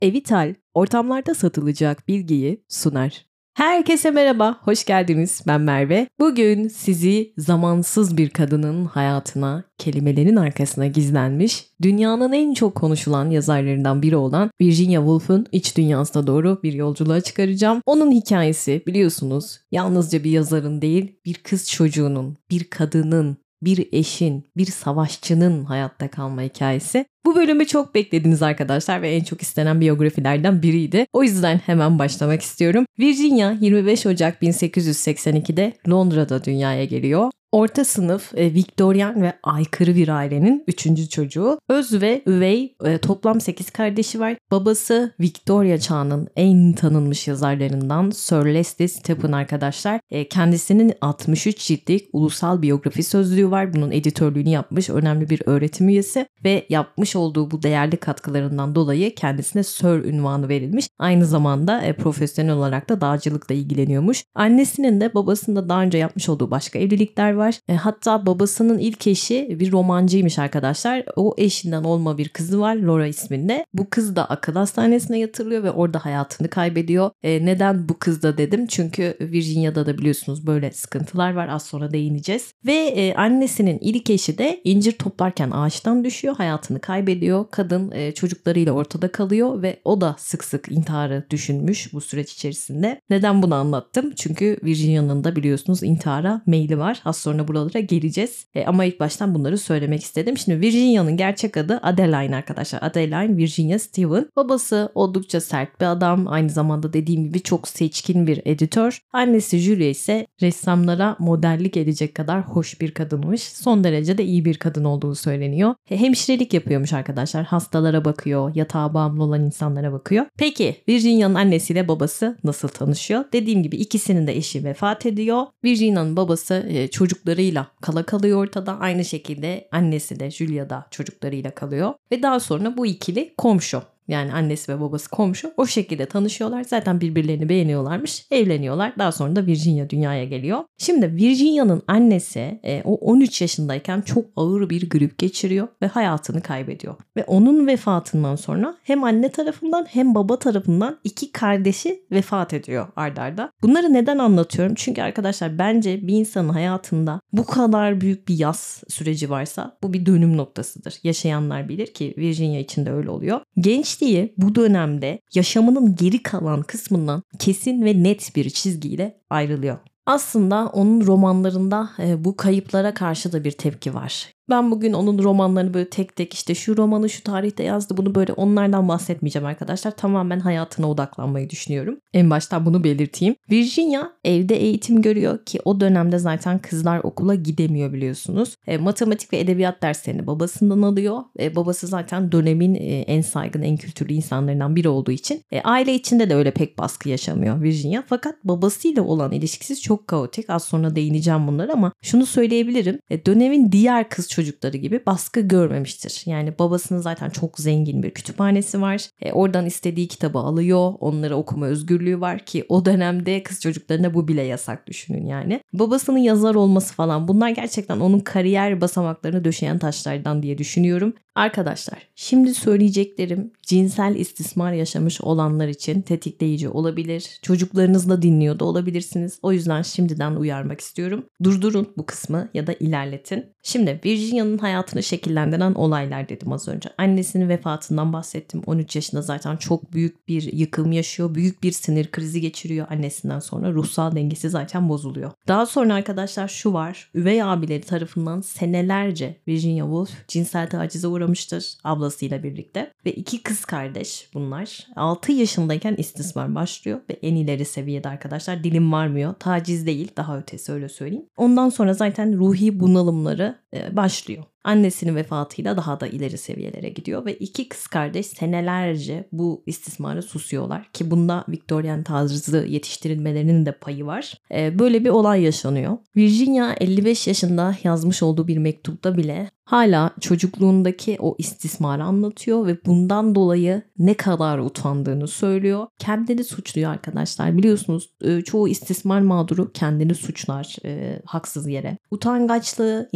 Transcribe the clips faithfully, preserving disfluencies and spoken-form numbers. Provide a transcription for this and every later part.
Evital, ortamlarda satılacak bilgiyi sunar. Herkese merhaba, hoş geldiniz. Ben Merve. Bugün sizi zamansız bir kadının hayatına, kelimelerin arkasına gizlenmiş, dünyanın en çok konuşulan yazarlarından biri olan Virginia Woolf'un iç dünyasına doğru bir yolculuğa çıkaracağım. Onun hikayesi biliyorsunuz yalnızca bir yazarın değil, bir kız çocuğunun, bir kadının, bir eşin, bir savaşçının hayatta kalma hikayesi. Bu bölümü çok beklediniz arkadaşlar ve en çok istenen biyografilerden biriydi. O yüzden hemen başlamak istiyorum. Virginia yirmi beş Ocak bin sekiz yüz seksen ikide Londra'da dünyaya geliyor. Orta sınıf, e, Viktoryen ve aykırı bir ailenin üçüncü çocuğu. Öz ve üvey, e, toplam sekiz kardeşi var. Babası Victoria çağının en tanınmış yazarlarından Sir Leslie Stephen arkadaşlar. E, kendisinin altmış üç ciltlik ulusal biyografi sözlüğü var. Bunun editörlüğünü yapmış önemli bir öğretim üyesi ve yapmış olduğu bu değerli katkılarından dolayı kendisine Sir unvanı verilmiş. Aynı zamanda e, profesyonel olarak da dağcılıkla ilgileniyormuş. Annesinin de babasının da daha önce yapmış olduğu başka evlilikler var. E, hatta babasının ilk eşi bir romancıymış arkadaşlar. O eşinden olma bir kızı var Laura isminde. Bu kız da akıl hastanesine yatırılıyor ve orada hayatını kaybediyor. E, neden bu kız da dedim? Çünkü Virginia'da da biliyorsunuz böyle sıkıntılar var. Az sonra değineceğiz. Ve e, annesinin ilk eşi de incir toplarken ağaçtan düşüyor. Hayatını kaybediyor. Kadın e, çocuklarıyla ortada kalıyor ve o da sık sık intiharı düşünmüş bu süreç içerisinde. Neden bunu anlattım? Çünkü Virginia'nın da biliyorsunuz intihara meyli var. Az sonra buralara geleceğiz. E, ama ilk baştan bunları söylemek istedim. Şimdi Virginia'nın gerçek adı Adeline arkadaşlar. Adeline Virginia Stephen. Babası oldukça sert bir adam. Aynı zamanda dediğim gibi çok seçkin bir editör. Annesi Julia ise ressamlara modellik edecek kadar hoş bir kadınmış. Son derece de iyi bir kadın olduğu söyleniyor. E, hemşirelik yapıyormuş arkadaşlar. Hastalara bakıyor, yatağa bağımlı olan insanlara bakıyor. Peki Virginia'nın annesiyle babası nasıl tanışıyor? Dediğim gibi ikisinin de eşi vefat ediyor. Virginia'nın babası e, çocuklarıyla kala kalıyor ortada. Aynı şekilde annesi de Julia da çocuklarıyla kalıyor. Ve daha sonra bu ikili komşu. Yani annesi ve babası komşu. O şekilde tanışıyorlar. Zaten birbirlerini beğeniyorlarmış. Evleniyorlar. Daha sonra da Virginia dünyaya geliyor. Şimdi Virginia'nın annesi e, o on üç yaşındayken çok ağır bir grip geçiriyor ve hayatını kaybediyor. Ve onun vefatından sonra hem anne tarafından hem baba tarafından iki kardeşi vefat ediyor arda arda. Bunları neden anlatıyorum? Çünkü arkadaşlar bence bir insanın hayatında bu kadar büyük bir yas süreci varsa bu bir dönüm noktasıdır. Yaşayanlar bilir ki Virginia için de öyle oluyor. Genç diye bu dönemde yaşamının geri kalan kısmından kesin ve net bir çizgiyle ayrılıyor. Aslında onun romanlarında e, bu kayıplara karşı da bir tepki var. Ben bugün onun romanlarını böyle tek tek işte şu romanı şu tarihte yazdı bunu böyle onlardan bahsetmeyeceğim arkadaşlar. Tamamen hayatına odaklanmayı düşünüyorum. En baştan bunu belirteyim. Virginia evde eğitim görüyor ki o dönemde zaten kızlar okula gidemiyor biliyorsunuz. E, matematik ve edebiyat derslerini babasından alıyor. E, babası zaten dönemin e, en saygın en kültürlü insanlarından biri olduğu için e, aile içinde de öyle pek baskı yaşamıyor Virginia. Fakat babasıyla olan ilişkisi çok kaotik. Az sonra değineceğim bunlara ama şunu söyleyebilirim. E, dönemin diğer kız çocukları gibi baskı görmemiştir. Yani babasının zaten çok zengin bir kütüphanesi var. E, oradan istediği kitabı alıyor. Onlara okuma özgürlüğü var ki o dönemde kız çocuklarına bu bile yasak düşünün yani. Babasının yazar olması falan bunlar gerçekten onun kariyer basamaklarını döşeyen taşlardan diye düşünüyorum. Arkadaşlar şimdi söyleyeceklerim cinsel istismar yaşamış olanlar için tetikleyici olabilir. Çocuklarınızla dinliyor da olabilirsiniz. O yüzden şimdiden uyarmak istiyorum. Durdurun bu kısmı ya da ilerletin. Şimdi Virginia'nın hayatını şekillendiren olaylar dedim az önce. Annesinin vefatından bahsettim. on üç yaşında zaten çok büyük bir yıkım yaşıyor. Büyük bir sinir krizi geçiriyor annesinden sonra. Ruhsal dengesi zaten bozuluyor. Daha sonra arkadaşlar şu var. Üvey abileri tarafından senelerce Virginia Woolf cinsel tacize uğramıştır ablasıyla birlikte. Ve iki kız kardeş bunlar. altı yaşındayken istismar başlıyor ve en ileri seviyede arkadaşlar dilim varmıyor. Taciz değil daha ötesi öyle söyleyeyim. Ondan sonra zaten ruhi bunalımları başlıyor. Annesinin vefatıyla daha da ileri seviyelere gidiyor ve iki kız kardeş senelerce bu istismara susuyorlar ki bunda Victorian tarzı yetiştirilmelerinin de payı var. Ee, böyle bir olay yaşanıyor. Virginia elli beş yaşında yazmış olduğu bir mektupta bile hala çocukluğundaki o istismarı anlatıyor ve bundan dolayı ne kadar utandığını söylüyor. Kendini suçluyor arkadaşlar. Biliyorsunuz çoğu istismar mağduru kendini suçlar e, haksız yere. Utangaçlığı, insanlar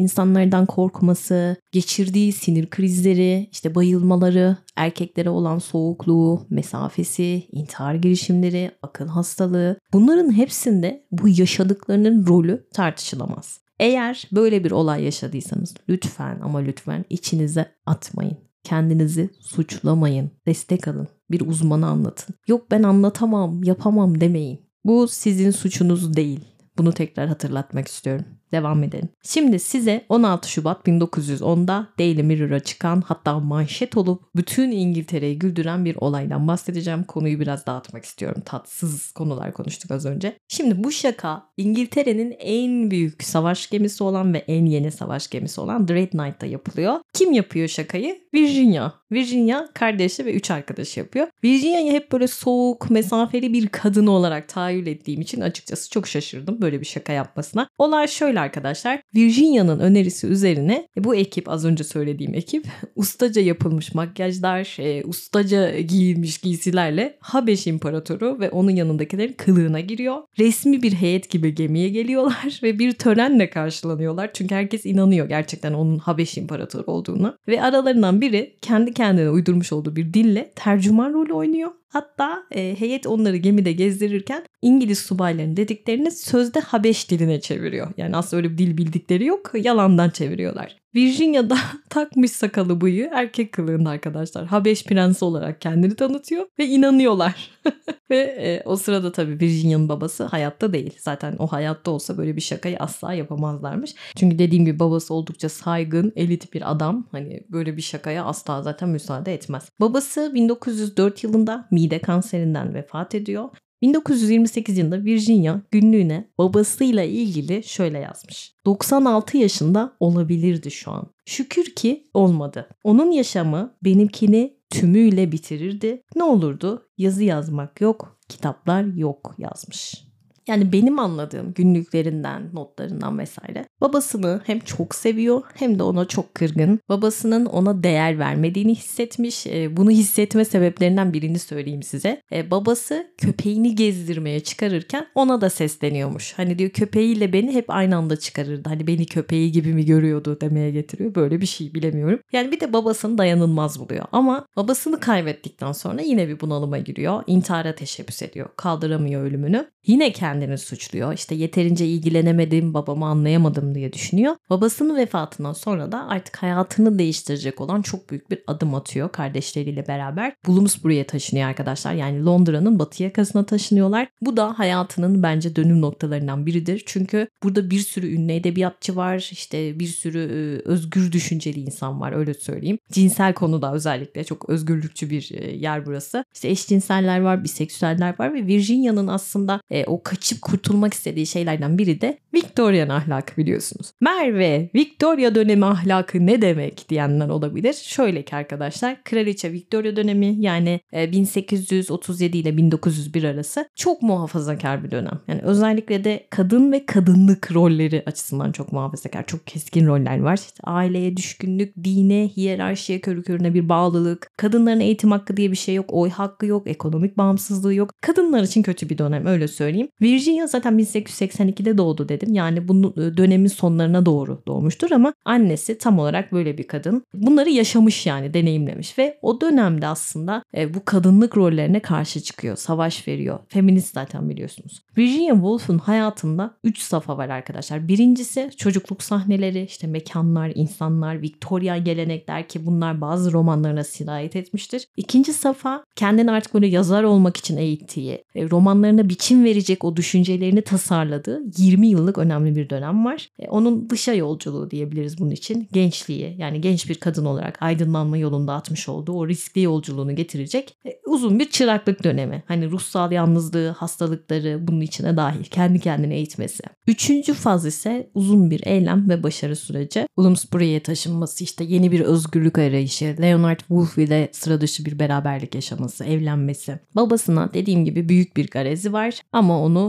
kadınlardan korkması, geçirdiği sinir krizleri, işte bayılmaları, erkeklere olan soğukluğu, mesafesi, intihar girişimleri, akıl hastalığı, bunların hepsinde bu yaşadıklarının rolü tartışılamaz. Eğer böyle bir olay yaşadıysanız lütfen ama lütfen içinize atmayın. Kendinizi suçlamayın. Destek alın. Bir uzmana anlatın. Yok ben anlatamam, yapamam demeyin. Bu sizin suçunuz değil. Bunu tekrar hatırlatmak istiyorum. Devam edelim. Şimdi size on altı Şubat bin dokuz yüz onda Daily Mirror'a çıkan, hatta manşet olup bütün İngiltere'yi güldüren bir olaydan bahsedeceğim. Konuyu biraz dağıtmak istiyorum. Tatsız konular konuştuk az önce. Şimdi bu şaka İngiltere'nin en büyük savaş gemisi olan ve en yeni savaş gemisi olan Dreadnought'ta yapılıyor. Kim yapıyor şakayı? Virginia. Virginia kardeşi ve üç arkadaşı yapıyor. Virginia'yı hep böyle soğuk, mesafeli bir kadın olarak tahayyül ettiğim için açıkçası çok şaşırdım böyle bir şaka yapmasına. Olay şöyle arkadaşlar. Virginia'nın önerisi üzerine bu ekip, az önce söylediğim ekip, ustaca yapılmış makyajlar, e, ustaca giyilmiş giysilerle Habeş İmparatoru ve onun yanındakilerin kılığına giriyor. Resmi bir heyet gibi gemiye geliyorlar ve bir törenle karşılanıyorlar. Çünkü herkes inanıyor gerçekten onun Habeş İmparatoru olduğuna. Ve aralarından biri kendi kendine uydurmuş olduğu bir dille tercüman rolü oynuyor. Hatta e, heyet onları gemide gezdirirken İngiliz subayların dediklerini sözde Habeş diline çeviriyor. Yani aslında öyle bir dil bildikleri yok. Yalandan çeviriyorlar. Virginia da takmış sakalı bıyığı erkek kılığında arkadaşlar. Habeş prensi olarak kendini tanıtıyor ve inanıyorlar. Ve e, o sırada tabii Virginia'nın babası hayatta değil. Zaten o hayatta olsa böyle bir şakayı asla yapamazlarmış. Çünkü dediğim gibi babası oldukça saygın, elit bir adam. Hani böyle bir şakaya asla zaten müsaade etmez. Babası bin dokuz yüz dört yılında mide kanserinden vefat ediyor. bin dokuz yüz yirmi sekiz yılında Virginia günlüğüne babasıyla ilgili şöyle yazmış. doksan altı yaşında olabilirdi şu an. Şükür ki olmadı. Onun yaşamı benimkini tümüyle bitirirdi. Ne olurdu? Yazı yazmak yok, kitaplar yok yazmış. Yani benim anladığım günlüklerinden, notlarından vesaire babasını hem çok seviyor hem de ona çok kırgın. Babasının ona değer vermediğini hissetmiş. Bunu hissetme sebeplerinden birini söyleyeyim size. Babası köpeğini gezdirmeye çıkarırken ona da sesleniyormuş. Hani diyor köpeğiyle beni hep aynı anda çıkarırdı. Hani beni köpeği gibi mi görüyordu demeye getiriyor. Böyle bir şey bilemiyorum. Yani bir de babasını dayanılmaz buluyor. Ama babasını kaybettikten sonra yine bir bunalıma giriyor. İntihara teşebbüs ediyor. Kaldıramıyor ölümünü. Yine kendini suçluyor. İşte yeterince ilgilenemedim, babamı anlayamadım diye düşünüyor. Babasının vefatından sonra da artık hayatını değiştirecek olan çok büyük bir adım atıyor kardeşleriyle beraber. Bloomsbury'e taşınıyor arkadaşlar. Yani Londra'nın batı yakasına taşınıyorlar. Bu da hayatının bence dönüm noktalarından biridir. Çünkü burada bir sürü ünlü edebiyatçı var. İşte bir sürü e, özgür düşünceli insan var, öyle söyleyeyim. Cinsel konuda özellikle çok özgürlükçü bir e, yer burası. İşte eşcinseller var, biseksüeller var ve Virginia'nın aslında e, o kaçıp kurtulmak istediği şeylerden biri de Victorian ahlakı, biliyorsunuz. Merve, Victoria dönemi ahlakı ne demek diyenler olabilir. Şöyle ki arkadaşlar, Kraliçe Victoria dönemi, yani bin sekiz yüz otuz yedi ile bin dokuz yüz bir arası çok muhafazakar bir dönem. Yani özellikle de kadın ve kadınlık rolleri açısından çok muhafazakar, çok keskin roller var. İşte aileye düşkünlük, dine, hiyerarşiye körü körüne bir bağlılık, kadınların eğitim hakkı diye bir şey yok, oy hakkı yok, ekonomik bağımsızlığı yok. Kadınlar için kötü bir dönem, öyle söyleyeyim. Virginia zaten bin sekiz yüz seksen ikide doğdu dedim. Yani bu dönemin sonlarına doğru doğmuştur ama annesi tam olarak böyle bir kadın. Bunları yaşamış, yani deneyimlemiş ve o dönemde aslında e, bu kadınlık rollerine karşı çıkıyor. Savaş veriyor. Feminist zaten, biliyorsunuz. Virginia Woolf'un hayatında üç safa var arkadaşlar. Birincisi çocukluk sahneleri, işte mekanlar, insanlar, Victoria gelenekler ki bunlar bazı romanlarına sirayet etmiştir. İkinci safa kendini artık böyle yazar olmak için eğittiği, e, romanlarına biçim verecek o düşüncelerini tasarladığı yirmi yıllık önemli bir dönem var. E, onun dışa yolculuğu diyebiliriz bunun için. Gençliği, yani genç bir kadın olarak aydınlanma yolunda atmış olduğu o riskli yolculuğunu getirecek e, uzun bir çıraklık dönemi. Hani ruhsal yalnızlığı, hastalıkları bunun içine dahil, kendi kendine eğitmesi. Üçüncü faz ise uzun bir eylem ve başarı süreci. Bloomsbury'e taşınması, işte yeni bir özgürlük arayışı, Leonard Woolf ile sıra dışı bir beraberlik yaşaması, evlenmesi. Babasına dediğim gibi büyük bir garezi var ama onu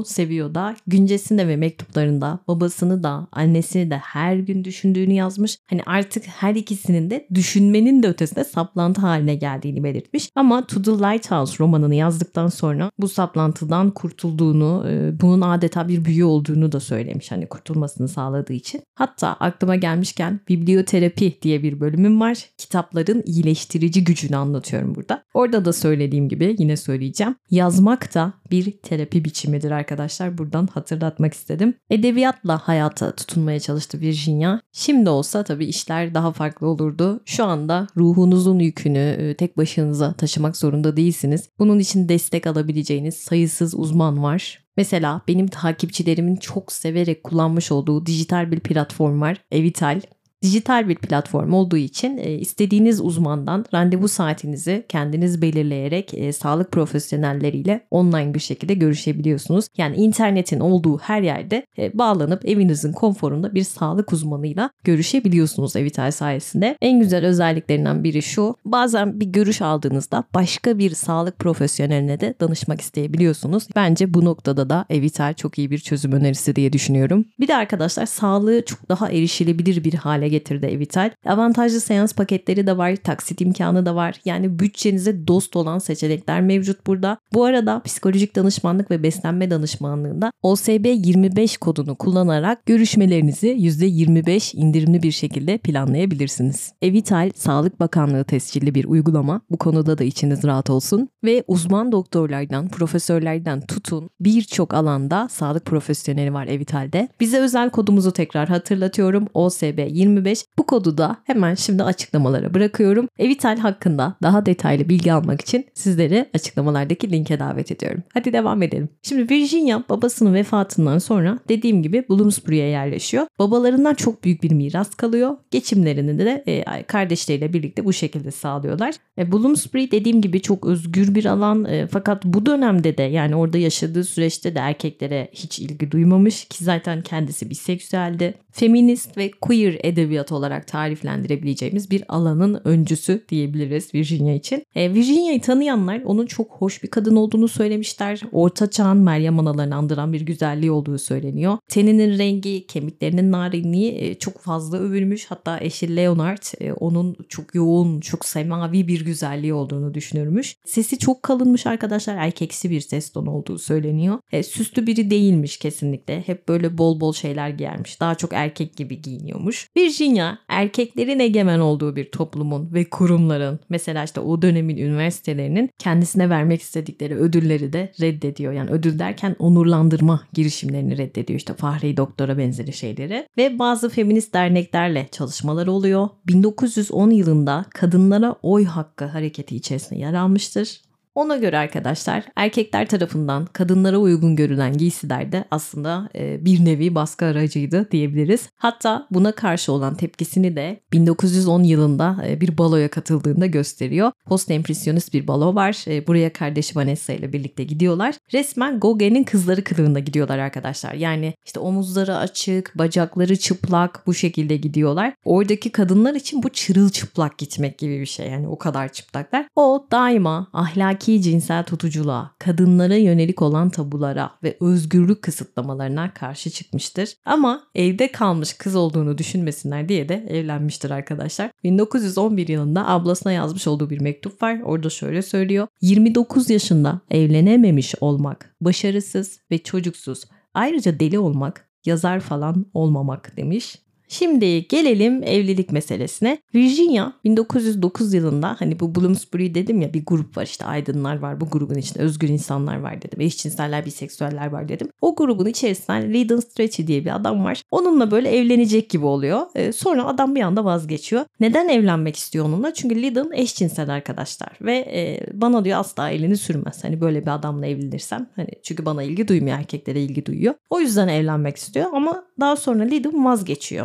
seviyor da güncesinde ve mektuplarında babasını da annesini de her gün düşündüğünü yazmış. Hani artık her ikisinin de düşünmenin de ötesinde saplantı haline geldiğini belirtmiş. Ama To the Lighthouse romanını yazdıktan sonra bu saplantıdan kurtulduğunu, bunun adeta bir büyü olduğunu da söylemiş. Hani kurtulmasını sağladığı için. Hatta aklıma gelmişken biblioterapi diye bir bölümüm var. Kitapların iyileştirici gücünü anlatıyorum burada. Orada da söylediğim gibi yine söyleyeceğim. Yazmak da bir terapi biçimidir arkadaşlar. Buradan hatırlatmak istedim. Edebiyatla hayata tutunmaya çalıştı Virginia. Şimdi olsa tabii işler daha farklı olurdu. Şu anda ruhunuzun yükünü tek başınıza taşımak zorunda değilsiniz. Bunun için destek alabileceğiniz sayısız uzman var. Mesela benim takipçilerimin çok severek kullanmış olduğu dijital bir platform var. Evital. Dijital bir platform olduğu için e, istediğiniz uzmandan randevu saatinizi kendiniz belirleyerek e, sağlık profesyonelleriyle online bir şekilde görüşebiliyorsunuz. Yani internetin olduğu her yerde e, bağlanıp evinizin konforunda bir sağlık uzmanıyla görüşebiliyorsunuz Evital sayesinde. En güzel özelliklerinden biri şu: bazen bir görüş aldığınızda başka bir sağlık profesyoneline de danışmak isteyebiliyorsunuz. Bence bu noktada da Evital çok iyi bir çözüm önerisi diye düşünüyorum. Bir de arkadaşlar sağlığı çok daha erişilebilir bir hale getirdi Evital. Avantajlı seans paketleri de var, taksit imkanı da var. Yani bütçenize dost olan seçenekler mevcut burada. Bu arada psikolojik danışmanlık ve beslenme danışmanlığında O S B yirmi beş kodunu kullanarak görüşmelerinizi yüzde yirmi beş indirimli bir şekilde planlayabilirsiniz. Evital, Sağlık Bakanlığı tescilli bir uygulama. Bu konuda da içiniz rahat olsun. Ve uzman doktorlardan, profesörlerden tutun birçok alanda sağlık profesyoneli var Evital'de. Bize özel kodumuzu tekrar hatırlatıyorum. O S B yirmi beş. Bu kodu da hemen şimdi açıklamalara bırakıyorum. Evital hakkında daha detaylı bilgi almak için sizleri açıklamalardaki linke davet ediyorum. Hadi devam edelim. Şimdi Virginia babasının vefatından sonra dediğim gibi Bloomsbury'e yerleşiyor. Babalarından çok büyük bir miras kalıyor. Geçimlerini de e, kardeşleriyle birlikte bu şekilde sağlıyorlar. E, Bloomsbury dediğim gibi çok özgür bir alan e, fakat bu dönemde de yani orada yaşadığı süreçte de erkeklere hiç ilgi duymamış ki zaten kendisi biseksüeldi. Feminist ve queer edebiyat olarak tariflendirebileceğimiz bir alanın öncüsü diyebiliriz Virginia için. E, Virginia'yı tanıyanlar onun çok hoş bir kadın olduğunu söylemişler. Orta çağın Meryem Analarını andıran bir güzelliği olduğu söyleniyor. Teninin rengi, kemiklerinin narinliği e, çok fazla övülmüş. Hatta eşi Leonard e, onun çok yoğun, çok semavi bir güzelliği olduğunu düşünürmüş. Sesi çok kalınmış arkadaşlar. Erkeksi bir ses tonu olduğu söyleniyor. E, süslü biri değilmiş kesinlikle. Hep böyle bol bol şeyler giyermiş. Daha çok erkek gibi giyiniyormuş. Virginia erkeklerin egemen olduğu bir toplumun ve kurumların, mesela işte o dönemin üniversitelerinin kendisine vermek istedikleri ödülleri de reddediyor. Yani ödül derken onurlandırma girişimlerini reddediyor. İşte Fahri Doktor'a benzeri şeyleri. Ve bazı feminist derneklerle çalışmalar oluyor. bin dokuz yüz on yılında kadınlara oy hakkı hareketi içerisinde yer almıştır. Ona göre arkadaşlar erkekler tarafından kadınlara uygun görülen giysiler de aslında e, bir nevi baskı aracıydı diyebiliriz. Hatta buna karşı olan tepkisini de bin dokuz yüz on yılında e, bir baloya katıldığında gösteriyor. Post-empresyonist bir balo var. E, buraya kardeşi Vanessa ile birlikte gidiyorlar. Resmen Gauguin'in kızları kılığında gidiyorlar arkadaşlar. Yani işte omuzları açık, bacakları çıplak bu şekilde gidiyorlar. Oradaki kadınlar için bu çırılçıplak gitmek gibi bir şey. Yani o kadar çıplaklar. O daima ahlaki cinsel tutuculuğa, kadınlara yönelik olan tabulara ve özgürlük kısıtlamalarına karşı çıkmıştır. Ama evde kalmış kız olduğunu düşünmesinler diye de evlenmiştir arkadaşlar. bin dokuz yüz on bir yılında ablasına yazmış olduğu bir mektup var. Orada şöyle söylüyor. yirmi dokuz yaşında evlenememiş olmak, başarısız ve çocuksuz, ayrıca deli olmak, yazar falan olmamak demiş. Şimdi gelelim evlilik meselesine. Virginia bin dokuz yüz dokuz yılında hani bu Bloomsbury dedim ya bir grup var işte aydınlar var bu grubun içinde özgür insanlar var dedim. Eşcinseller, biseksüeller var dedim. O grubun içerisinden Lyndon Strachey diye bir adam var. Onunla böyle evlenecek gibi oluyor. Ee, sonra adam bir anda vazgeçiyor. Neden evlenmek istiyor onunla? Çünkü Lyndon eşcinsel arkadaşlar ve e, bana diyor asla elini sürmez. Hani böyle bir adamla evlenirsem hani çünkü bana ilgi duymuyor erkeklere ilgi duyuyor. O yüzden evlenmek istiyor ama daha sonra Lyndon vazgeçiyor. Hani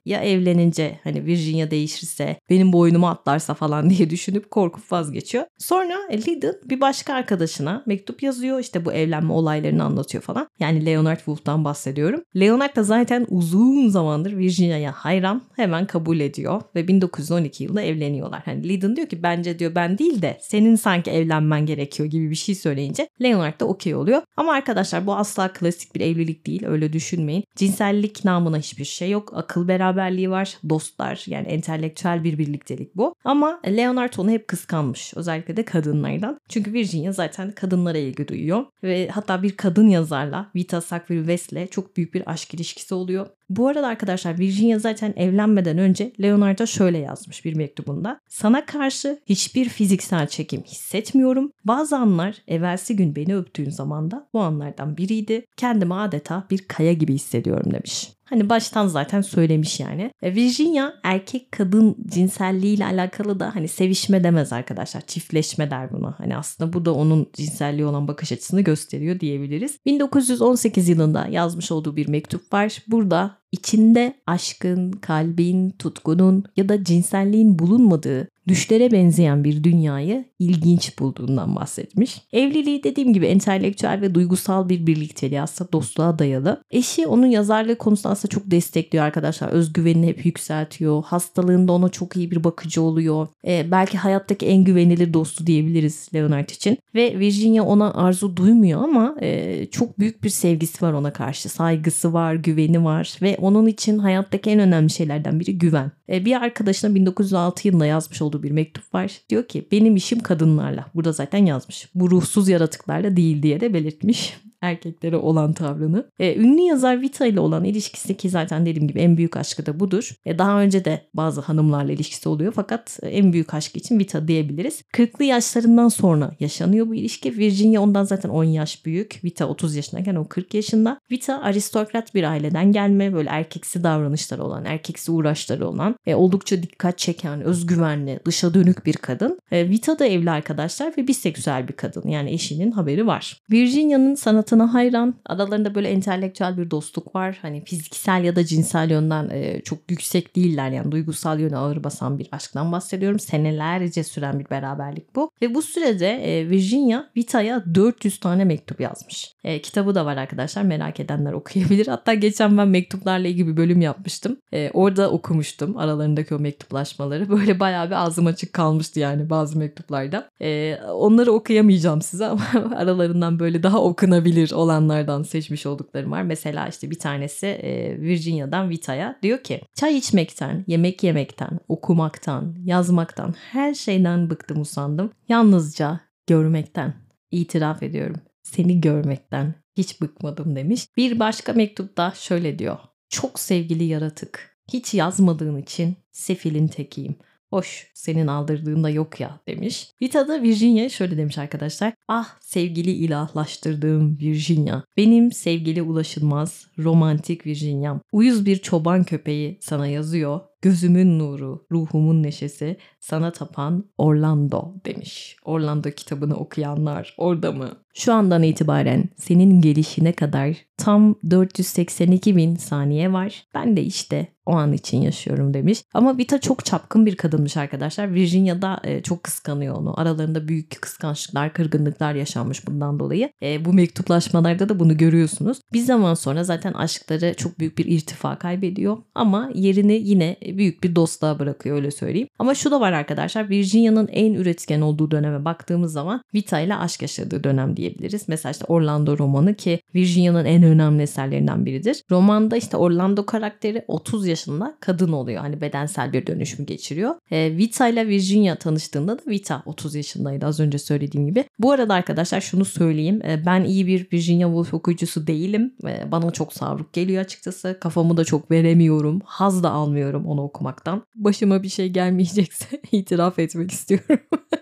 ya evlenince hani Virginia değişirse, benim boynumu atlarsa falan diye düşünüp korkup vazgeçiyor. Sonra Lydon bir başka arkadaşına mektup yazıyor. İşte bu evlenme olaylarını anlatıyor falan. Yani Leonard Woolf'tan bahsediyorum. Leonard da zaten uzun zamandır Virginia'ya hayran. Hemen kabul ediyor ve bin dokuz yüz on iki yılında evleniyorlar. Hani Lydon diyor ki bence diyor ben değil de senin sanki evlenmen gerekiyor gibi bir şey söyleyince Leonard da okey oluyor. Ama arkadaşlar bu asla klasik bir evlilik değil. Öyle düşünmeyin. Cinsellik namına hiçbir şey yok. Akıl beraberliği var. Dostlar, yani entelektüel bir birliktelik bu. Ama Leonard onu hep kıskanmış. Özellikle de kadınlardan. Çünkü Virginia zaten kadınlara ilgi duyuyor. Ve hatta bir kadın yazarla, Vita Sackville-West'le çok büyük bir aşk ilişkisi oluyor. Bu arada arkadaşlar Virginia zaten evlenmeden önce Leonard'a şöyle yazmış bir mektubunda. Sana karşı hiçbir fiziksel çekim hissetmiyorum. Bazı anlar evvelsi gün beni öptüğün zaman da bu anlardan biriydi. Kendimi adeta bir kaya gibi hissediyorum demiş. Hani baştan zaten söylemiş yani. Virginia erkek kadın cinselliğiyle alakalı da hani sevişme demez arkadaşlar. Çiftleşme der buna. Hani aslında bu da onun cinselliğe olan bakış açısını gösteriyor diyebiliriz. bin dokuz yüz on sekiz yılında yazmış olduğu bir mektup var. Burada içinde aşkın, kalbin, tutkunun ya da cinselliğin bulunmadığı, düşlere benzeyen bir dünyayı ilginç bulduğundan bahsetmiş. Evliliği dediğim gibi entelektüel ve duygusal bir birlikteliği, aslında dostluğa dayalı. Eşi onun yazarlığı konusunda aslında çok destekliyor arkadaşlar. Özgüvenini hep yükseltiyor. Hastalığında ona çok iyi bir bakıcı oluyor. Ee, belki hayattaki en güvenilir dostu diyebiliriz Leonard için. Ve Virginia ona arzu duymuyor ama e, çok büyük bir sevgisi var ona karşı. Saygısı var, güveni var ve onun için hayattaki en önemli şeylerden biri güven. E, bir arkadaşına bin dokuz yüz altı yılında yazmış olduğu bir mektup var. Diyor ki benim işim kadınlarla. Burada zaten yazmış. Bu ruhsuz yaratıklarla değil diye de belirtmiş erkeklere olan tavrını. E, ünlü yazar Vita ile olan ilişkisi, ki zaten dediğim gibi en büyük aşkı da budur. E, daha önce de bazı hanımlarla ilişkisi oluyor fakat en büyük aşkı için Vita diyebiliriz. kırklı yaşlarından sonra yaşanıyor bu ilişki. Virginia ondan zaten on yaş büyük. Vita otuz yaşındayken o kırk yaşında. Vita aristokrat bir aileden gelme, böyle erkeksi davranışları olan, erkeksi uğraşları olan, e, oldukça dikkat çeken, özgüvenli, dışa dönük bir kadın. E, Vita da evli arkadaşlar ve biseksüel bir kadın. Yani eşinin haberi var. Virginia'nın sanatına hayran. Aralarında böyle entelektüel bir dostluk var. Hani fiziksel ya da cinsel yönden e, çok yüksek değiller. Yani duygusal yöne ağır basan bir aşktan bahsediyorum. Senelerce süren bir beraberlik bu. Ve bu sürede e, Virginia Vita'ya dört yüz tane mektup yazmış. E, kitabı da var arkadaşlar. Merak edenler okuyabilir. Hatta geçen ben mektuplarla ilgili bir bölüm yapmıştım. E, orada okumuştum aralarındaki o mektuplaşmaları. Böyle bayağı bir ağzım açık kalmıştı yani bazı mektuplarda. E, onları okuyamayacağım size ama aralarından böyle daha okunabilir olanlardan seçmiş olduklarım var. Mesela işte bir tanesi e, Virginia'dan Vita'ya diyor ki çay içmekten, yemek yemekten, okumaktan, yazmaktan, her şeyden bıktım, usandım. Yalnızca görmekten, itiraf ediyorum, seni görmekten hiç bıkmadım demiş. Bir başka mektupta şöyle diyor. Çok sevgili yaratık, hiç yazmadığın için sefilin tekiyim. Hoş, senin aldırdığın da yok ya demiş. Vita da Virginia'ya şöyle demiş arkadaşlar. Ah sevgili ilahlaştırdığım Virginia. Benim sevgili ulaşılmaz, romantik Virginia'm. Uyuz bir çoban köpeği sana yazıyor. Gözümün nuru, ruhumun neşesi, sana tapan Orlando demiş. Orlando kitabını okuyanlar orada mı? Şu andan itibaren senin gelişine kadar tam dört yüz seksen iki bin saniye var. Ben de işte o an için yaşıyorum demiş. Ama Vita çok çapkın bir kadınmış arkadaşlar. Virginia da e, çok kıskanıyor onu. Aralarında büyük kıskançlıklar, kırgınlıklar yaşanmış bundan dolayı. E, bu mektuplaşmalarda da bunu görüyorsunuz. Bir zaman sonra zaten aşkları çok büyük bir irtifa kaybediyor. Ama yerini yine büyük bir dostluğa bırakıyor, öyle söyleyeyim. Ama şu da var arkadaşlar. Virginia'nın en üretken olduğu döneme baktığımız zaman Vita ile aşk yaşadığı dönem diyebiliriz. Mesela işte Orlando romanı, ki Virginia'nın en önemli eserlerinden biridir. Romanda işte Orlando karakteri otuz yaşında kadın oluyor. Hani bedensel bir dönüşümü geçiriyor. E, Vita ile Virginia tanıştığında da Vita otuz yaşındaydı, az önce söylediğim gibi. Bu arada arkadaşlar şunu söyleyeyim. E, ben iyi bir Virginia Woolf okuyucusu değilim. E, bana çok savruk geliyor açıkçası. Kafamı da çok veremiyorum. Haz da almıyorum onu okumaktan. Başıma bir şey gelmeyecekse itiraf etmek istiyorum.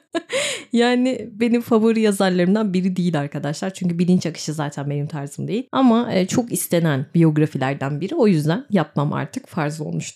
Yani benim favori yazarlarımdan biri değil arkadaşlar. Çünkü bilinç akışı zaten benim tarzım değil. Ama e, çok istenen biyografilerden biri. O yüzden yapmam artık farz olmuştu.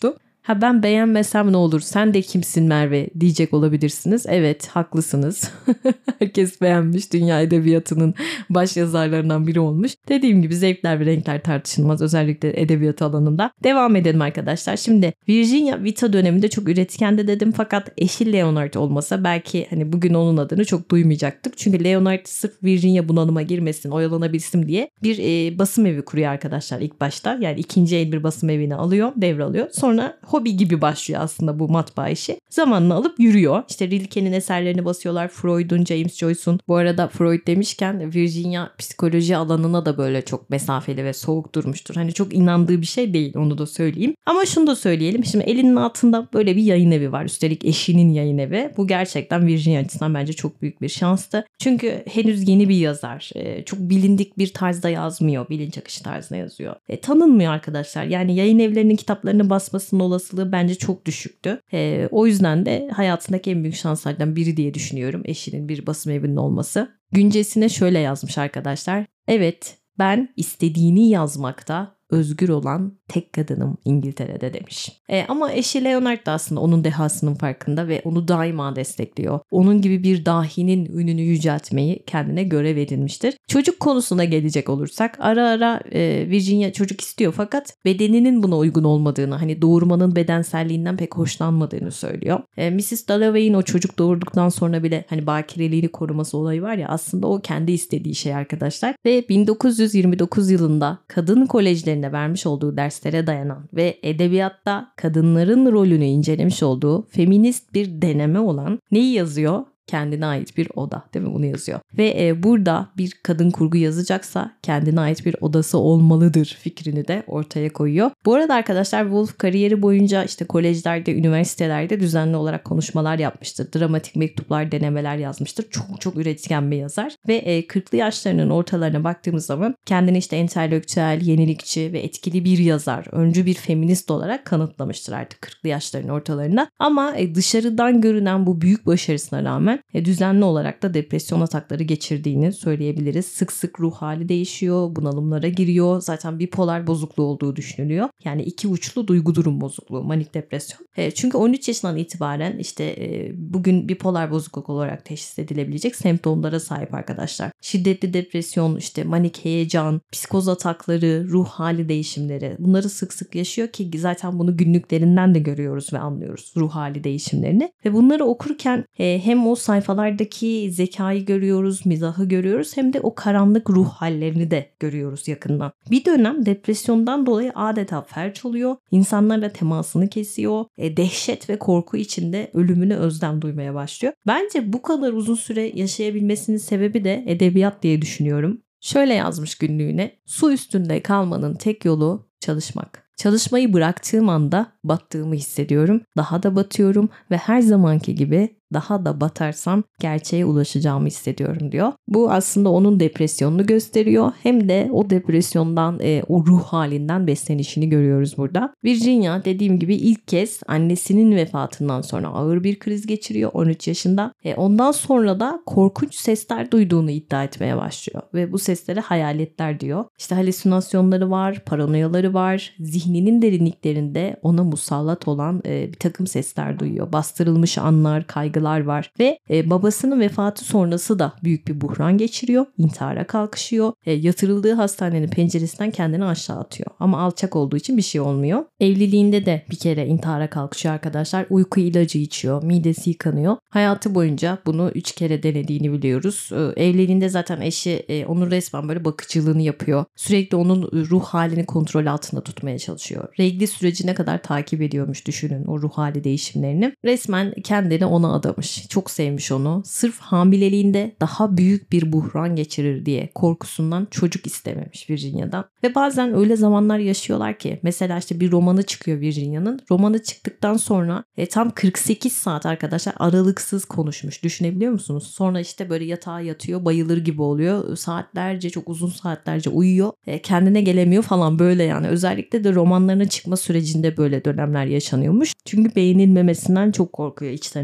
Ha ben beğenmesem ne olur, sen de kimsin Merve diyecek olabilirsiniz. Evet, haklısınız. Herkes beğenmiş, dünya edebiyatının baş yazarlarından biri olmuş. Dediğim gibi zevkler ve renkler tartışılmaz, özellikle edebiyat alanında. Devam edelim arkadaşlar. Şimdi Virginia Vita döneminde çok üretkendi dedim, fakat eşi Leonard olmasa belki hani bugün onun adını çok duymayacaktık. Çünkü Leonard sırf Virginia bunalıma girmesin, oyalanabilsin diye bir e, basım evi kuruyor arkadaşlar ilk başta. Yani ikinci el bir basım evini alıyor, devralıyor. Sonra hobi gibi başlıyor aslında bu matbaa işi. Zamanla alıp yürüyor. İşte Rilke'nin eserlerini basıyorlar. Freud'un, James Joyce'un. Bu arada Freud demişken Virginia psikoloji alanına da böyle çok mesafeli ve soğuk durmuştur. Hani çok inandığı bir şey değil, onu da söyleyeyim. Ama şunu da söyleyelim. Şimdi elinin altında böyle bir yayın evi var. Üstelik eşinin yayın evi. Bu gerçekten Virginia açısından bence çok büyük bir şanstı. Çünkü henüz yeni bir yazar. Ee, çok bilindik bir tarzda yazmıyor. Bilinç akışı tarzında yazıyor. E, tanınmıyor arkadaşlar. Yani yayın evlerinin kitaplarını basmasının olasılığı bence çok düşüktü. E, o yüzden de hayatındaki en büyük şanslardan biri diye düşünüyorum eşinin bir basım evinin olması. Güncesine şöyle yazmış arkadaşlar. Evet, ben istediğini yazmakta özgür olan tek kadınım İngiltere'de demiş. E, ama eşi Leonard da aslında onun dehasının farkında ve onu daima destekliyor. Onun gibi bir dahinin ününü yüceltmeyi kendine görev edinmiştir. Çocuk konusuna gelecek olursak ara ara e, Virginia çocuk istiyor, fakat bedeninin buna uygun olmadığını, hani doğurmanın bedenselliğinden pek hoşlanmadığını söylüyor. E, missus Dalloway'in o çocuk doğurduktan sonra bile hani bakireliğini koruması olayı var ya, aslında o kendi istediği şey arkadaşlar. Ve bin dokuz yüz yirmi dokuz yılında kadın kolejlerine vermiş olduğu derslere dayanan ve edebiyatta kadınların rolünü incelemiş olduğu feminist bir deneme olan neyi yazıyor? Kendine ait bir oda, değil mi? Bunu yazıyor. Ve e, burada bir kadın kurgu yazacaksa kendine ait bir odası olmalıdır fikrini de ortaya koyuyor. Bu arada arkadaşlar Woolf kariyeri boyunca işte kolejlerde, üniversitelerde düzenli olarak konuşmalar yapmıştır. Dramatik mektuplar, denemeler yazmıştır. Çok çok üretken bir yazar. Ve e, kırklı yaşlarının ortalarına baktığımız zaman kendini işte entelektüel, yenilikçi ve etkili bir yazar, öncü bir feminist olarak kanıtlamıştır artık kırklı yaşlarının ortalarında. Ama e, dışarıdan görünen bu büyük başarısına rağmen E, düzenli olarak da depresyon atakları geçirdiğini söyleyebiliriz. Sık sık ruh hali değişiyor, bunalımlara giriyor. Zaten bipolar bozukluğu olduğu düşünülüyor. Yani iki uçlu duygu durum bozukluğu, manik depresyon. E, çünkü on üç yaşından itibaren işte e, bugün bipolar bozukluk olarak teşhis edilebilecek semptomlara sahip arkadaşlar. Şiddetli depresyon, işte manik heyecan, psikoz atakları, ruh hali değişimleri, bunları sık sık yaşıyor ki zaten bunu günlüklerinden de görüyoruz ve anlıyoruz ruh hali değişimlerini. Ve bunları okurken e, hem o sayfalardaki zekayı görüyoruz, mizahı görüyoruz, hem de o karanlık ruh hallerini de görüyoruz yakından. Bir dönem depresyondan dolayı adeta felç oluyor, insanlarla temasını kesiyor, e, dehşet ve korku içinde ölümüne özlem duymaya başlıyor. Bence bu kadar uzun süre yaşayabilmesinin sebebi de edebiyat diye düşünüyorum. Şöyle yazmış günlüğüne: su üstünde kalmanın tek yolu çalışmak. Çalışmayı bıraktığım anda battığımı hissediyorum. Daha da batıyorum ve her zamanki gibi daha da batarsam gerçeğe ulaşacağımı hissediyorum diyor. Bu aslında onun depresyonunu gösteriyor. Hem de o depresyondan, e, o ruh halinden beslenişini görüyoruz burada. Virginia dediğim gibi ilk kez annesinin vefatından sonra ağır bir kriz geçiriyor on üç yaşında. E, ondan sonra da korkunç sesler duyduğunu iddia etmeye başlıyor. Ve bu seslere hayaletler diyor. İşte halüsinasyonları var, paranoyaları var. Zihninin derinliklerinde ona musallat olan e, bir takım sesler duyuyor. Bastırılmış anlar, kaygılar var ve e, babasının vefatı sonrası da büyük bir buhran geçiriyor. İntihara kalkışıyor. E, yatırıldığı hastanenin penceresinden kendini aşağı atıyor. Ama alçak olduğu için bir şey olmuyor. Evliliğinde de bir kere intihara kalkışıyor arkadaşlar. Uyku ilacı içiyor. Midesi yıkanıyor. Hayatı boyunca bunu üç kere denediğini biliyoruz. E, evliliğinde zaten eşi e, onun resmen böyle bakıcılığını yapıyor. Sürekli onun ruh halini kontrol altında tutmaya çalışıyor. Regli sürecine kadar takip ediyormuş, düşünün o ruh hali değişimlerini. Resmen kendini ona adamış. Çok sevmiş onu. Sırf hamileliğinde daha büyük bir buhran geçirir diye korkusundan çocuk istememiş Virginia'dan. Ve bazen öyle zamanlar yaşıyorlar ki, mesela işte bir romanı çıkıyor Virginia'nın. Romanı çıktıktan sonra e, tam kırk sekiz saat arkadaşlar aralıksız konuşmuş. Düşünebiliyor musunuz? Sonra işte böyle yatağa yatıyor, bayılır gibi oluyor. Saatlerce, çok uzun saatlerce uyuyor. E, kendine gelemiyor falan, böyle yani. Özellikle de romanlarına çıkma sürecinde böyle dönemler yaşanıyormuş. Çünkü beğenilmemesinden çok korkuyor içten içe.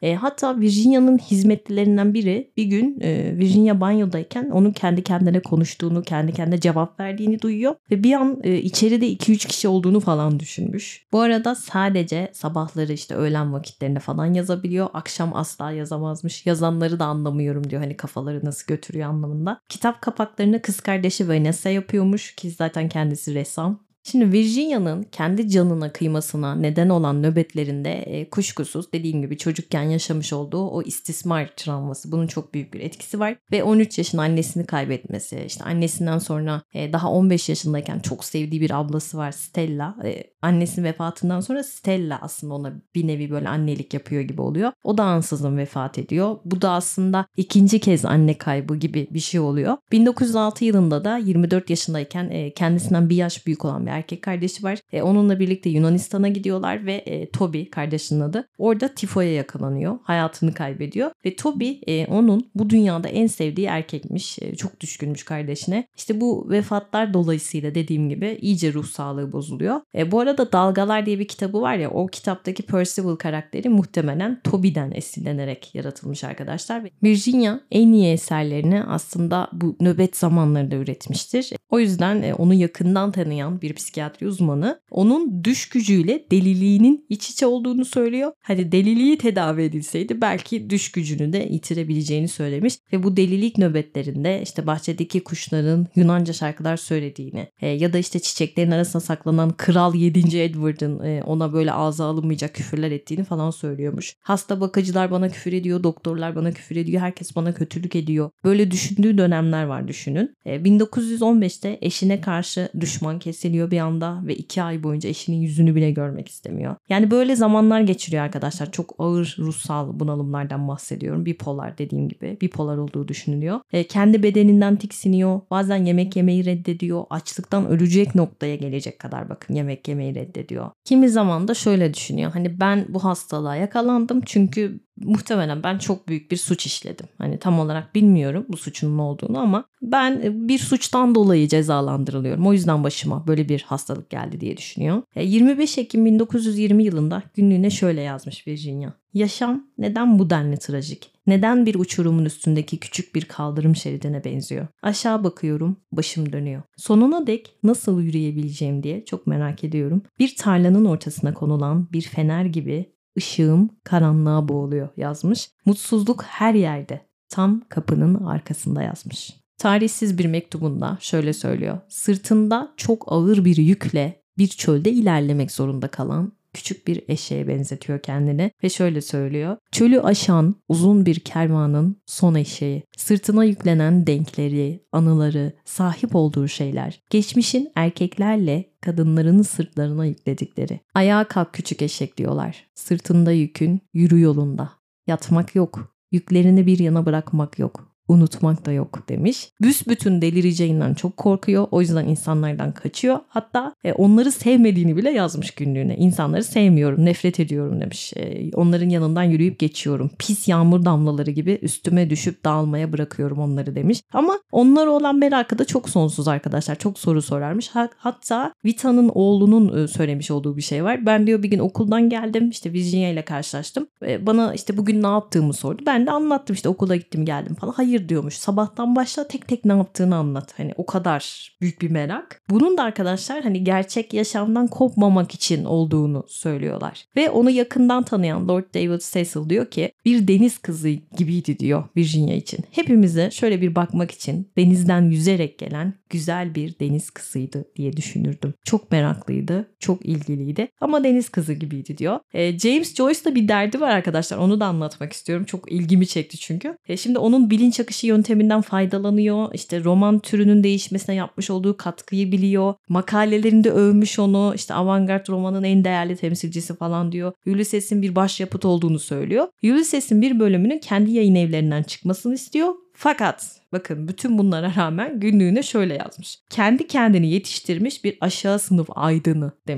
E, hatta Virginia'nın hizmetlilerinden biri bir gün e, Virginia banyodayken onun kendi kendine konuştuğunu, kendi kendine cevap verdiğini duyuyor ve bir an e, içeride iki üç kişi olduğunu falan düşünmüş. Bu arada sadece sabahları işte öğlen vakitlerinde falan yazabiliyor. Akşam asla yazamazmış. Yazanları da anlamıyorum diyor. Hani kafaları nasıl götürüyor anlamında. Kitap kapaklarını kız kardeşi Vanessa yapıyormuş ki zaten kendisi ressam. Şimdi Virginia'nın kendi canına kıymasına neden olan nöbetlerinde e, kuşkusuz dediğim gibi çocukken yaşamış olduğu o istismar travması, bunun çok büyük bir etkisi var. Ve on üç yaşında annesini kaybetmesi, işte annesinden sonra e, daha on beş yaşındayken çok sevdiği bir ablası var, Stella. E, annesinin vefatından sonra Stella aslında ona bir nevi böyle annelik yapıyor gibi oluyor. O da ansızın vefat ediyor. Bu da aslında ikinci kez anne kaybı gibi bir şey oluyor. bin dokuz yüz altı yılında da yirmi dört yaşındayken e, kendisinden bir yaş büyük olan bir erkek kardeşi var. E, onunla birlikte Yunanistan'a gidiyorlar ve e, Toby kardeşinin adı. Orada tifoya yakalanıyor. Hayatını kaybediyor. Ve Toby e, onun bu dünyada en sevdiği erkekmiş. E, çok düşkünmüş kardeşine. İşte bu vefatlar dolayısıyla dediğim gibi iyice ruh sağlığı bozuluyor. E, bu arada Dalgalar diye bir kitabı var ya, o kitaptaki Percival karakteri muhtemelen Toby'den esinlenerek yaratılmış arkadaşlar. Ve Virginia en iyi eserlerini aslında bu nöbet zamanlarında üretmiştir. O yüzden e, onu yakından tanıyan bir psikiyatri uzmanı onun düş gücüyle deliliğinin iç içe olduğunu söylüyor. Hani deliliği tedavi edilseydi belki düş gücünü de yitirebileceğini söylemiş ve bu delilik nöbetlerinde işte bahçedeki kuşların Yunanca şarkılar söylediğini e, ya da işte çiçeklerin arasına saklanan Kral yedinci Edward'ın e, ona böyle ağza alınmayacak küfürler ettiğini falan söylüyormuş. Hasta bakıcılar bana küfür ediyor, doktorlar bana küfür ediyor, herkes bana kötülük ediyor. Böyle düşündüğü dönemler var, düşünün. E, bin dokuz yüz on beşte eşine karşı düşman kesiliyor bir anda ve iki ay boyunca eşinin yüzünü bile görmek istemiyor. Yani böyle zamanlar geçiriyor arkadaşlar. Çok ağır ruhsal bunalımlardan bahsediyorum. Bipolar, dediğim gibi bipolar olduğu düşünülüyor. E, kendi bedeninden tiksiniyor. Bazen yemek yemeyi reddediyor. Açlıktan ölecek noktaya gelecek kadar bakın yemek yemeyi reddediyor. Kimi zaman da şöyle düşünüyor. Hani ben bu hastalığa yakalandım çünkü muhtemelen ben çok büyük bir suç işledim. Hani tam olarak bilmiyorum bu suçun ne olduğunu ama ben bir suçtan dolayı cezalandırılıyorum. O yüzden başıma böyle bir hastalık geldi diye düşünüyor. yirmi beş Ekim bin dokuz yüz yirmi yılında günlüğüne şöyle yazmış Virginia. Yaşam neden bu denli trajik? Neden bir uçurumun üstündeki küçük bir kaldırım şeridine benziyor? Aşağı bakıyorum, başım dönüyor. Sonuna dek nasıl yürüyebileceğim diye çok merak ediyorum. Bir tarlanın ortasına konulan bir fener gibi ışığım karanlığa boğuluyor yazmış. Mutsuzluk her yerde. Tam kapının arkasında yazmış. Tarihsiz bir mektubunda şöyle söylüyor. Sırtında çok ağır bir yükle bir çölde ilerlemek zorunda kalan küçük bir eşeğe benzetiyor kendini ve şöyle söylüyor. Çölü aşan uzun bir kervanın son eşeği. Sırtına yüklenen denkleri, anıları, sahip olduğu şeyler. Geçmişin erkeklerle kadınların sırtlarına yükledikleri. Ayağa kalk küçük eşek diyorlar. Sırtında yükün, yürü yolunda. Yatmak yok. Yüklerini bir yana bırakmak yok. Unutmak da yok demiş. Büsbütün delireceğinden çok korkuyor. O yüzden insanlardan kaçıyor. Hatta e, onları sevmediğini bile yazmış günlüğüne. İnsanları sevmiyorum, nefret ediyorum demiş. E, onların yanından yürüyüp geçiyorum. Pis yağmur damlaları gibi üstüme düşüp dağılmaya bırakıyorum onları demiş. Ama onlara olan merakı da çok sonsuz arkadaşlar. Çok soru sorarmış. Hatta Vita'nın oğlunun söylemiş olduğu bir şey var. Ben diyor bir gün okuldan geldim. İşte Virginia ile karşılaştım. E, bana işte bugün ne yaptığımı sordu. Ben de anlattım işte okula gittim geldim falan. Hayır diyormuş. Sabahtan başla tek tek ne yaptığını anlat. Hani o kadar büyük bir merak. Bunun da arkadaşlar hani gerçek yaşamdan kopmamak için olduğunu söylüyorlar. Ve onu yakından tanıyan Lord David Cecil diyor ki bir deniz kızı gibiydi diyor Virginia için. Hepimize şöyle bir bakmak için denizden yüzerek gelen güzel bir deniz kızıydı diye düşünürdüm. Çok meraklıydı, çok ilgiliydi ama deniz kızı gibiydi diyor. E, James Joyce'da bir derdi var arkadaşlar. Onu da anlatmak istiyorum. Çok ilgimi çekti çünkü. E, şimdi onun bilinç akışı yönteminden faydalanıyor. İşte roman türünün değişmesine yapmış olduğu katkıyı biliyor. Makalelerinde övmüş onu. İşte avantgard romanın en değerli temsilcisi falan diyor. Ulysses'in bir başyapıt olduğunu söylüyor. Ulysses'in bir bölümünün kendi yayın evlerinden çıkmasını istiyor. Fakat bakın bütün bunlara rağmen günlüğüne şöyle yazmış. Kendi kendini yetiştirmiş bir aşağı sınıf aydını demiş.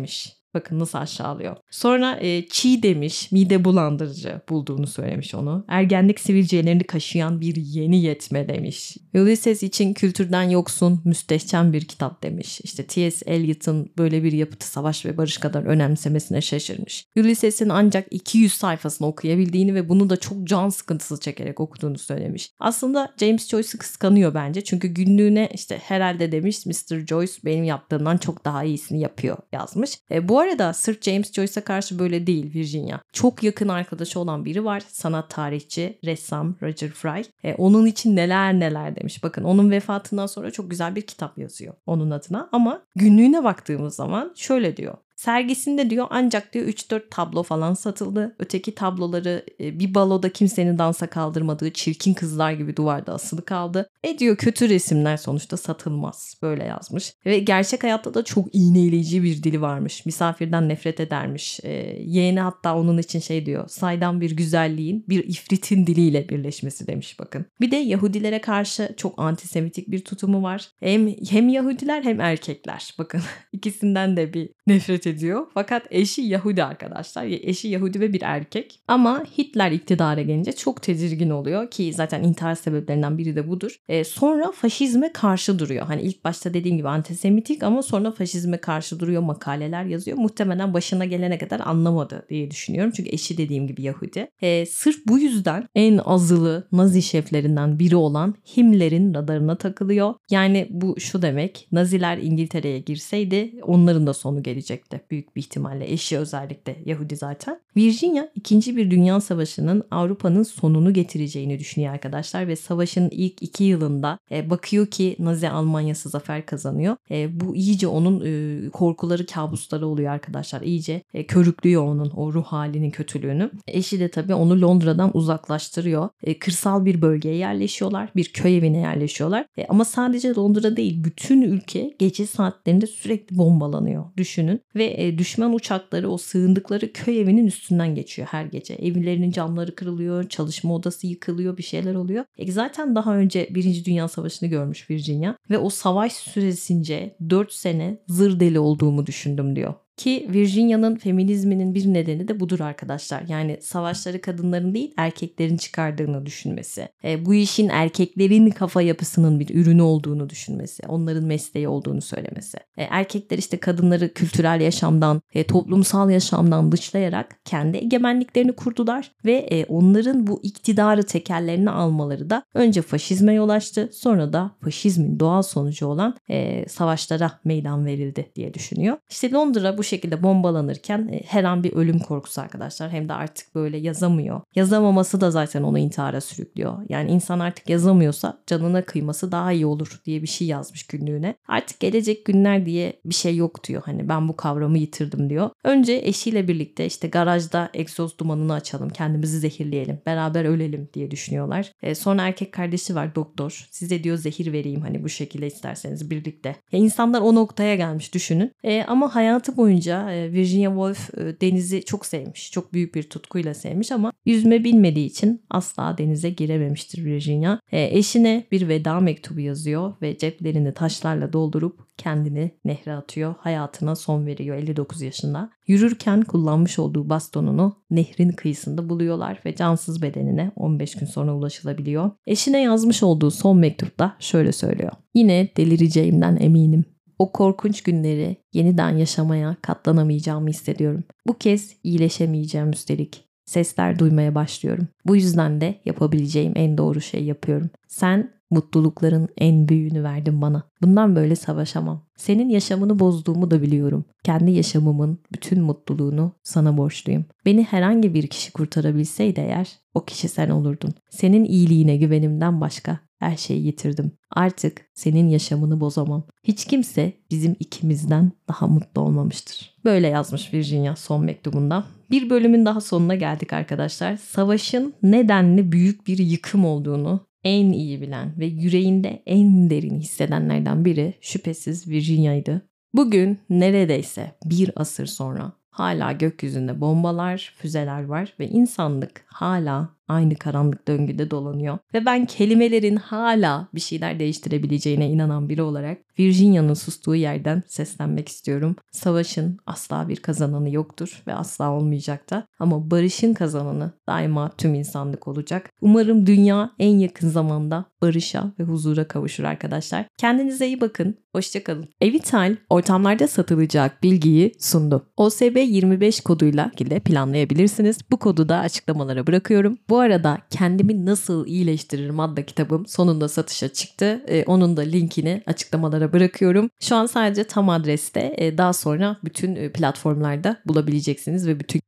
Bakın nasıl aşağılıyor. Sonra e, çiğ demiş, mide bulandırıcı bulduğunu söylemiş onu. Ergenlik sivilcelerini kaşıyan bir yeni yetme demiş. Ulysses için kültürden yoksun, müstehcen bir kitap demiş. İşte T S. Eliot'ın böyle bir yapıtı savaş ve barış kadar önemsemesine şaşırmış. Ulysses'in ancak iki yüz sayfasını okuyabildiğini ve bunu da çok can sıkıntısı çekerek okuduğunu söylemiş. Aslında James Joyce'u kıskanıyor bence. Çünkü günlüğüne işte herhalde demiş mister Joyce benim yaptığımdan çok daha iyisini yapıyor yazmış. E, bu arada sırf James Joyce'a karşı böyle değil Virginia. Çok yakın arkadaşı olan biri var. Sanat tarihçi, ressam Roger Fry. E, onun için neler neler demiş. Bakın onun vefatından sonra çok güzel bir kitap yazıyor onun adına. Ama günlüğüne baktığımız zaman şöyle diyor. Sergisinde diyor ancak diyor üç dört tablo falan satıldı. Öteki tabloları bir baloda kimsenin dansa kaldırmadığı çirkin kızlar gibi duvarda asılı kaldı. E diyor kötü resimler sonuçta satılmaz. Böyle yazmış. Ve gerçek hayatta da çok iğneleyici bir dili varmış. Misafirden nefret edermiş. E, yeğeni hatta onun için şey diyor. Saydam bir güzelliğin bir ifritin diliyle birleşmesi demiş bakın. Bir de Yahudilere karşı çok antisemitik bir tutumu var. Hem, hem Yahudiler hem erkekler. Bakın ikisinden de bir nefret ediyor. Fakat eşi Yahudi arkadaşlar. Eşi Yahudi ve bir erkek. Ama Hitler iktidara gelince çok tedirgin oluyor ki zaten intihar sebeplerinden biri de budur. E, sonra faşizme karşı duruyor. Hani ilk başta dediğim gibi antisemitik ama sonra faşizme karşı duruyor. Makaleler yazıyor. Muhtemelen başına gelene kadar anlamadı diye düşünüyorum. Çünkü eşi dediğim gibi Yahudi. E, sırf bu yüzden en azılı Nazi şeflerinden biri olan Himmler'in radarına takılıyor. Yani bu şu demek. Naziler İngiltere'ye girseydi onların da sonu gelecekti. Büyük bir ihtimalle eşi özellikle Yahudi zaten. Virginia ikinci bir Dünya Savaşı'nın Avrupa'nın sonunu getireceğini düşünüyor arkadaşlar ve savaşın ilk iki yılında e, bakıyor ki Nazi Almanya'sı zafer kazanıyor. E, bu iyice onun e, korkuları, kabusları oluyor arkadaşlar. İyice e, körüklüyor onun o ruh halinin kötülüğünü. Eşi de tabii onu Londra'dan uzaklaştırıyor. E, kırsal bir bölgeye yerleşiyorlar. Bir köy evine yerleşiyorlar. E, ama sadece Londra değil, bütün ülke gece saatlerinde sürekli bombalanıyor. Düşünün. Ve e, düşman uçakları o sığındıkları köy evinin üstünden geçiyor her gece. Evlerinin camları kırılıyor, çalışma odası yıkılıyor, bir şeyler oluyor. E, zaten daha önce Birinci Dünya Savaşı'nı görmüş Virginia ve o savaş süresince dört sene zır deli olduğumu düşündüm diyor. Ki Virginia'nın feminizminin bir nedeni de budur arkadaşlar. Yani savaşları kadınların değil erkeklerin çıkardığını düşünmesi. E, bu işin erkeklerin kafa yapısının bir ürünü olduğunu düşünmesi. Onların mesleği olduğunu söylemesi. E, erkekler işte kadınları kültürel yaşamdan, e, toplumsal yaşamdan dışlayarak kendi egemenliklerini kurdular. Ve e, onların bu iktidarı tekellerine almaları da önce faşizme yol açtı. Sonra da faşizmin doğal sonucu olan e, savaşlara meydan verildi diye düşünüyor. İşte Londra bu şekilde bombalanırken e, her an bir ölüm korkusu arkadaşlar. Hem de artık böyle yazamıyor. Yazamaması da zaten onu intihara sürüklüyor. Yani insan artık yazamıyorsa canına kıyması daha iyi olur diye bir şey yazmış günlüğüne. Artık gelecek günler diye bir şey yok diyor. Hani ben bu kavramı yitirdim diyor. Önce eşiyle birlikte işte garajda egzoz dumanını açalım. Kendimizi zehirleyelim. Beraber ölelim diye düşünüyorlar. E, sonra erkek kardeşi var doktor. Size diyor zehir vereyim hani bu şekilde isterseniz birlikte. Ya insanlar o noktaya gelmiş düşünün. E, ama hayatı boyunca Virginia Woolf denizi çok sevmiş. Çok büyük bir tutkuyla sevmiş ama yüzme bilmediği için asla denize girememiştir Virginia. Eşine bir veda mektubu yazıyor ve ceplerini taşlarla doldurup kendini nehre atıyor. Hayatına son veriyor elli dokuz yaşında. Yürürken kullanmış olduğu bastonunu nehrin kıyısında buluyorlar ve cansız bedenine on beş gün sonra ulaşılabiliyor. Eşine yazmış olduğu son mektupta şöyle söylüyor. Yine delireceğimden eminim. O korkunç günleri yeniden yaşamaya katlanamayacağımı hissediyorum. Bu kez iyileşemeyeceğim üstelik. Sesler duymaya başlıyorum. Bu yüzden de yapabileceğim en doğru şeyi yapıyorum. Sen mutlulukların en büyüğünü verdin bana. Bundan böyle savaşamam. Senin yaşamını bozduğumu da biliyorum. Kendi yaşamımın bütün mutluluğunu sana borçluyum. Beni herhangi bir kişi kurtarabilseydi eğer o kişi sen olurdun. Senin iyiliğine güvenimden başka her şeyi yitirdim. Artık senin yaşamını bozamam. Hiç kimse bizim ikimizden daha mutlu olmamıştır. Böyle yazmış Virginia son mektubunda. Bir bölümün daha sonuna geldik arkadaşlar. Savaşın nedenli büyük bir yıkım olduğunu en iyi bilen ve yüreğinde en derin hissedenlerden biri şüphesiz Virginia'ydı. Bugün neredeyse bir asır sonra hala gökyüzünde bombalar, füzeler var ve insanlık hala aynı karanlık döngüde dolanıyor. Ve ben kelimelerin hala bir şeyler değiştirebileceğine inanan biri olarak Virginia'nın sustuğu yerden seslenmek istiyorum. Savaşın asla bir kazananı yoktur ve asla olmayacak da. Ama barışın kazananı daima tüm insanlık olacak. Umarım dünya en yakın zamanda barışa ve huzura kavuşur arkadaşlar. Kendinize iyi bakın. Hoşçakalın. Evital ortamlarda satılacak bilgiyi sundu. O S B yirmi beş koduyla ilgili planlayabilirsiniz. Bu kodu da açıklamalara bırakıyorum. Bu arada Kendimi Nasıl İyileştiririm adlı kitabım sonunda satışa çıktı. Ee, onun da linkini açıklamalara bırakıyorum. Şu an sadece tam adreste, ee, daha sonra bütün platformlarda bulabileceksiniz ve bütün